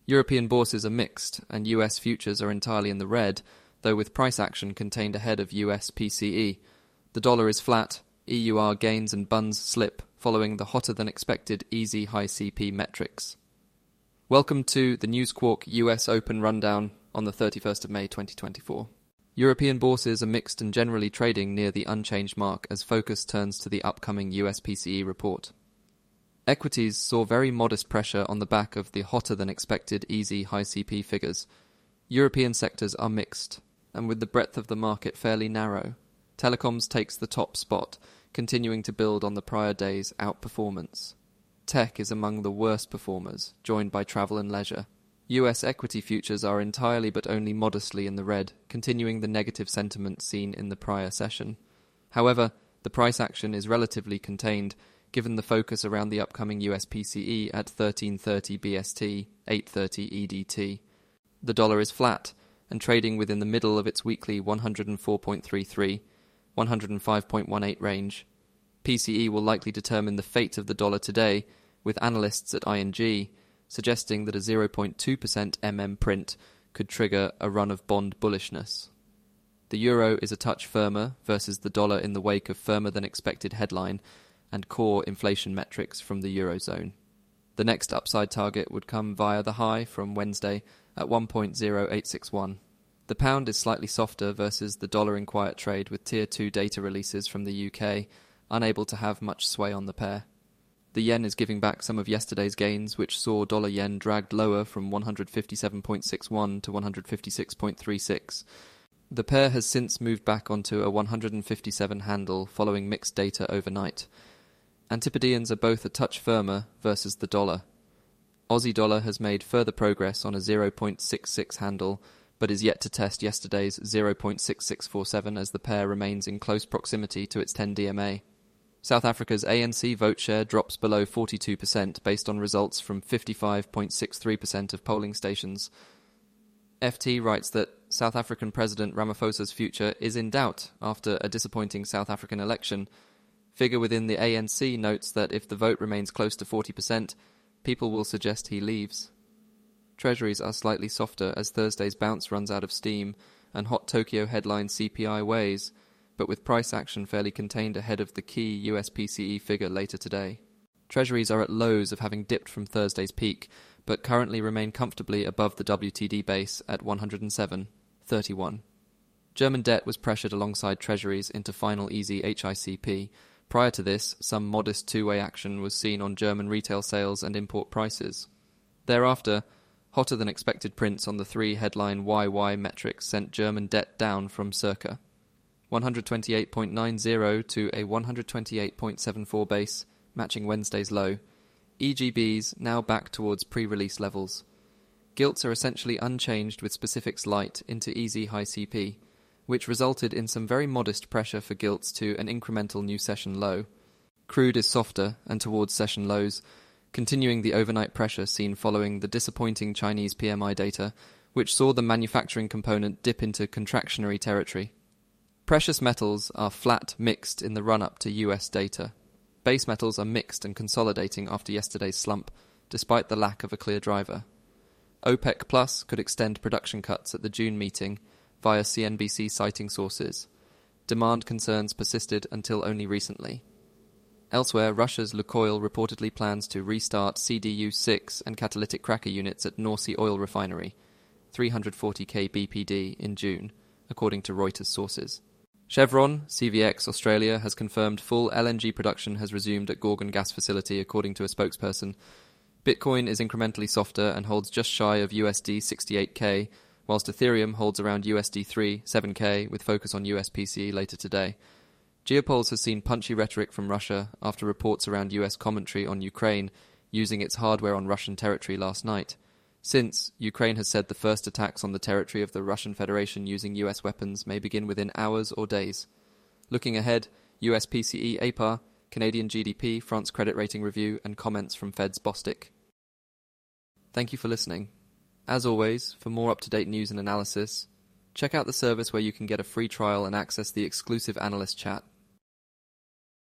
European bourses are mixed, and US futures are entirely in the red, though with price action contained ahead of US PCE. The dollar is flat, EUR gains and bunds slip, following the hotter-than-expected easy high CP metrics. Welcome to the News Quark US Open Rundown on the 31st of May 2024. European bourses are mixed and generally trading near the unchanged mark as focus turns to the upcoming US PCE report. Equities saw very modest pressure on the back of the hotter-than-expected easy high CP figures. European sectors are mixed, and with the breadth of the market fairly narrow, telecoms takes the top spot, continuing to build on the prior day's outperformance. Tech is among the worst performers, joined by travel and leisure. US equity futures are entirely but only modestly in the red, continuing the negative sentiment seen in the prior session. However, the price action is relatively contained, given the focus around the upcoming US PCE at 13:30 BST, 8:30 EDT. The dollar is flat, and trading within the middle of its weekly 104.33, 105.18 range. PCE will likely determine the fate of the dollar today, with analysts at ING suggesting that a 0.2% print could trigger a run of bond bullishness. The euro is a touch firmer versus the dollar in the wake of firmer-than-expected headline and core inflation metrics from the eurozone. The next upside target would come via the high from Wednesday at 1.0861. The pound is slightly softer versus the dollar in quiet trade, with Tier 2 data releases from the UK unable to have much sway on the pair. The yen is giving back some of yesterday's gains, which saw dollar-yen dragged lower from 157.61 to 156.36. The pair has since moved back onto a 157 handle following mixed data overnight. Antipodeans are both a touch firmer versus the dollar. Aussie dollar has made further progress on a 0.66 handle, but is yet to test yesterday's 0.6647 as the pair remains in close proximity to its 10 DMA. South Africa's ANC vote share drops below 42% based on results from 55.63% of polling stations. FT writes that South African President Ramaphosa's future is in doubt after a disappointing South African election. Figure within the ANC notes that if the vote remains close to 40%, people will suggest he leaves. Treasuries are slightly softer as Thursday's bounce runs out of steam and hot Tokyo headline CPI weighs, but with price action fairly contained ahead of the key US PCE figure later today. Treasuries are at lows of having dipped from Thursday's peak, but currently remain comfortably above the WTD base at 107.31. German debt was pressured alongside Treasuries into final easy HICP. Prior to this, some modest two-way action was seen on German retail sales and import prices. Thereafter, hotter-than-expected prints on the three headline YY metrics sent German debt down from circa 128.90 to a 128.74 base, matching Wednesday's low. EGBs now back towards pre-release levels. Gilts are essentially unchanged with specifics light into easy high CP, which resulted in some very modest pressure for gilts to an incremental new session low. Crude is softer and towards session lows, continuing the overnight pressure seen following the disappointing Chinese PMI data, which saw the manufacturing component dip into contractionary territory. Precious metals are flat mixed in the run-up to US data. Base metals are mixed and consolidating after yesterday's slump, despite the lack of a clear driver. OPEC Plus could extend production cuts at the June meeting, via CNBC citing sources. Demand concerns persisted until only recently. Elsewhere, Russia's Lukoil reportedly plans to restart CDU-6 and catalytic cracker units at North Sea oil refinery, 340k BPD in June, according to Reuters sources. Chevron, CVX Australia, has confirmed full LNG production has resumed at Gorgon gas facility, according to a spokesperson. Bitcoin is incrementally softer and holds just shy of USD 68k, whilst Ethereum holds around USD 7k, with focus on US PCE later today. Geopols has seen punchy rhetoric from Russia after reports around US commentary on Ukraine using its hardware on Russian territory last night. Since, Ukraine has said the first attacks on the territory of the Russian Federation using US weapons may begin within hours or days. Looking ahead, US PCE APR, Canadian GDP, France credit rating review, and comments from Fed's Bostic. Thank you for listening. As always, for more up-to-date news and analysis, check out the service where you can get a free trial and access the exclusive analyst chat.